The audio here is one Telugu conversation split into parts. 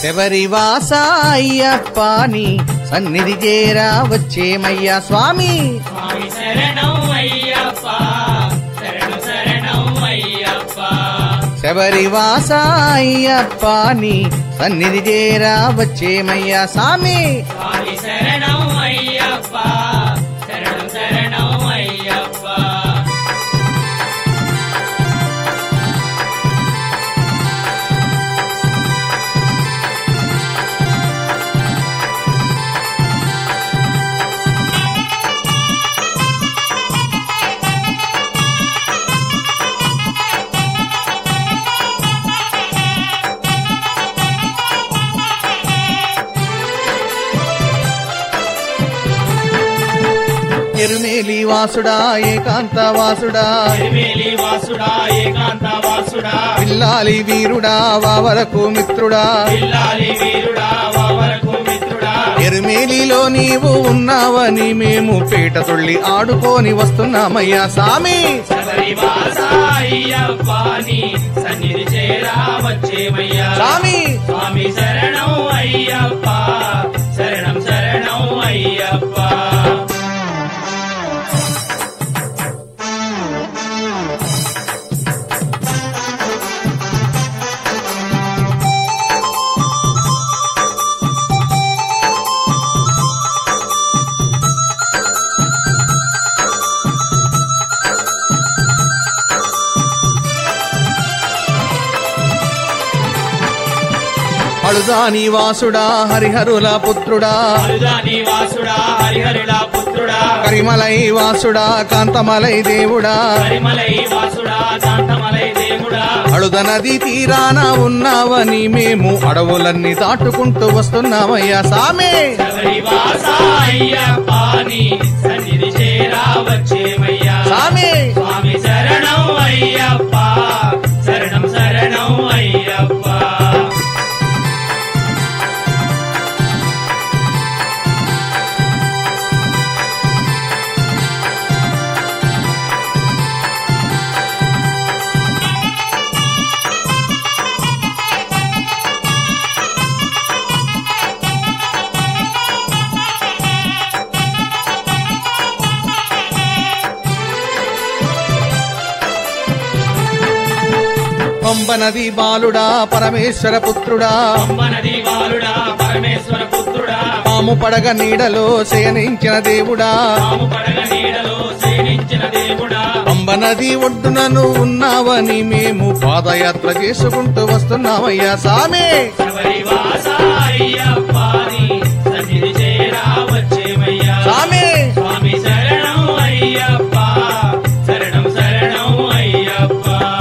శబరివాస అయ్యప్ప నీ సన్నిధి చేరా వచ్చేమయ్యా స్వామి. స్వామి శరణం అయ్యప్ప, శరణు శరణం అయ్యప్ప. శబరివాస అయ్యప్ప నీ సన్నిధి చేరా వచ్చేమయ్యా స్వామి. స్వామి శరణం అయ్యప్ప, శరణు శరణం అయ్యప్ప. ఎరుమేలి వాసుడా ఏకాంత వాసుడా, ఎరుమేలి వాసుడా ఏకాంత వాసుడా, పిల్లాలి వీరుడా వావరకు మిత్రుడా, పిల్లాలి వీరుడా వావరకు మిత్రుడా. ఎరుమేలిలో నీవు ఉన్నావని మేము పేట తుళ్ళి ఆడుకొని వస్తున్నామయ్యా స్వామి. శబరివాస అయ్యప్ప నీ సన్నిధి చేరా వచ్చేమయ్యా స్వామి. స్వామి శరణం అయ్యప్ప, శరణం శరణం అయ్యప్ప. అడుదాని వాసుడా హరిహరుల పుత్రుడా, అరుదాని వాసుడా హరిహరుల పుత్రుడా, కరిమలై వాసుడా కాంతమలై దేవుడా, కరిమలై వాసుడా శాంతమలై దేవుడా. అడుద నది తీరాన ఉన్నావని మేము అడవులన్నీ దాటుకుంటూ వస్తున్నామయ్యా స్వామి. శబరివాస అయ్యప్ప నీ సన్నిధి చేరా వచ్చేమయ్యా స్వామి. స్వామి శరణం అయ్యప్ప, శరణం శరణం అయ్యప్ప. పంబనది బాలుడా పరమేశ్వర పుత్రుడా, పంబనది బాలుడా పరమేశ్వర పుత్రుడా, పాము పడగ నీడలో శయనించిన దేవుడా, పాము పడగ నీడలో శయనించిన దేవుడా. పంబనది ఒడ్డునను ఉన్నావని మేము పాదయాత్ర చేసుకుంటూ వస్తున్నామయ్యా స్వామి. శబరివాస అయ్యప్ప నీ సన్నిధి చేరా వచ్చేమయ్యా స్వామి. స్వామి శరణం అయ్యప్ప, శరణం శరణం అయ్యప్ప.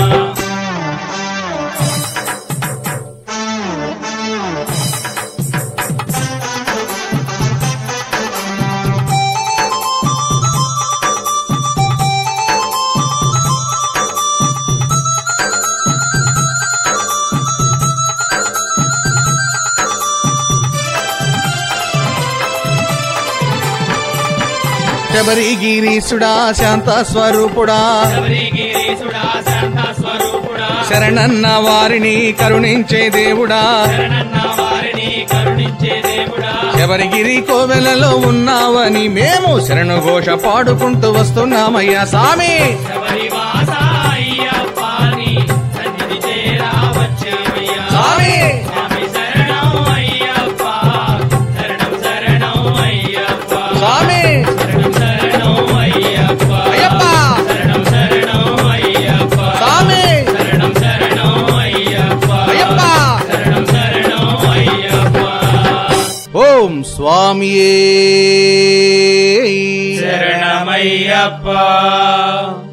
శబరిగిరీశుడా శాంత స్వరూపుడా, శబరిగిరీశుడా శాంత స్వరూపుడా, శరణన్న వారిని కరుణించే దేవుడా, శరణన్న వారిని కరుణించే దేవుడా. శబరిగిరి కోవెలలో ఉన్నావని మేము శరణు ఘోష పాడుకుంటూ వస్తున్నామయ్యా స్వామి. శబరివాస అయ్యప్ప నీ సన్నిధి చేరా వచ్చేమయ్యా స్వామి. స్వామి శరణం అయ్యప్ప, శరణం శరణం అయ్యప్ప. స్వామి. శరణం శరణం అయ్యప్ప, అయ్యప్ప. శరణం శరణం అయ్యప్ప. స్వామి. శరణం శరణం అయ్యప్ప, అయ్యప్ప. శరణం శరణం అయ్యప్ప. ఓం స్వామియే శరణమయ్యప్ప.